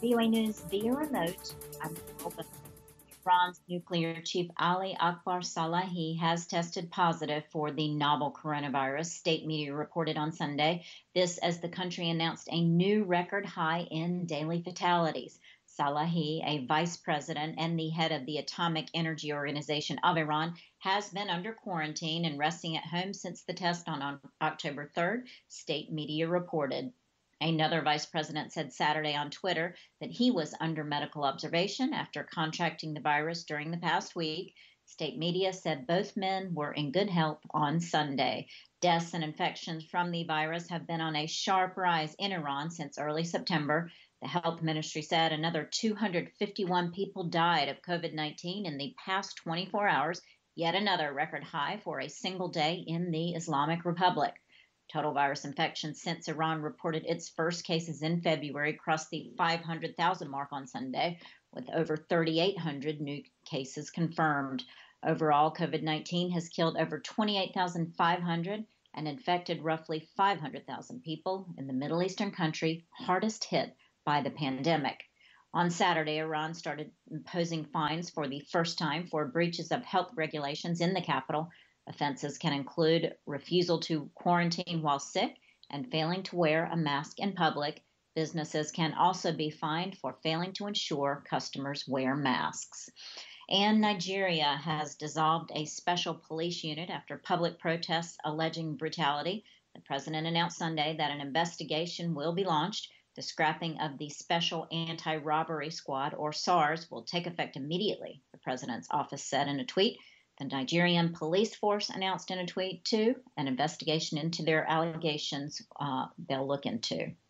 VOA News via remote. I'm Melba. Iran's nuclear chief Ali Akbar Salahi has tested positive for the novel coronavirus, state media reported on Sunday. This as the country announced a new record high in daily fatalities. Salahi, a vice president and the head of the Atomic Energy Organization of Iran, has been under quarantine and resting at home since the test on October 3rd, state media reported. Another vice president said Saturday on Twitter that he was under medical observation after contracting the virus during the past week. State media said both men were in good health on Sunday. Deaths and infections from the virus have been on a sharp rise in Iran since early September. The health ministry said another 251 people died of COVID-19 in the past 24 hours, yet another record high for a single day in the Islamic Republic. Total virus infections since Iran reported its first cases in February crossed the 500,000 mark on Sunday, with over 3,800 new cases confirmed. Overall, COVID-19 has killed over 28,500 and infected roughly 500,000 people in the Middle Eastern country hardest hit by the pandemic. On Saturday, Iran started imposing fines for the first time for breaches of health regulations in the capital. Offenses can include refusal to quarantine while sick and failing to wear a mask in public. Businesses can also be fined for failing to ensure customers wear masks. And Nigeria has dissolved a special police unit after public protests alleging brutality. The president announced Sunday that an investigation will be launched. The scrapping of the Special Anti-Robbery Squad, or SARS, will take effect immediately, the president's office said in a tweet. The Nigerian police force announced in a tweet, too, an investigation into their allegations they'll look into.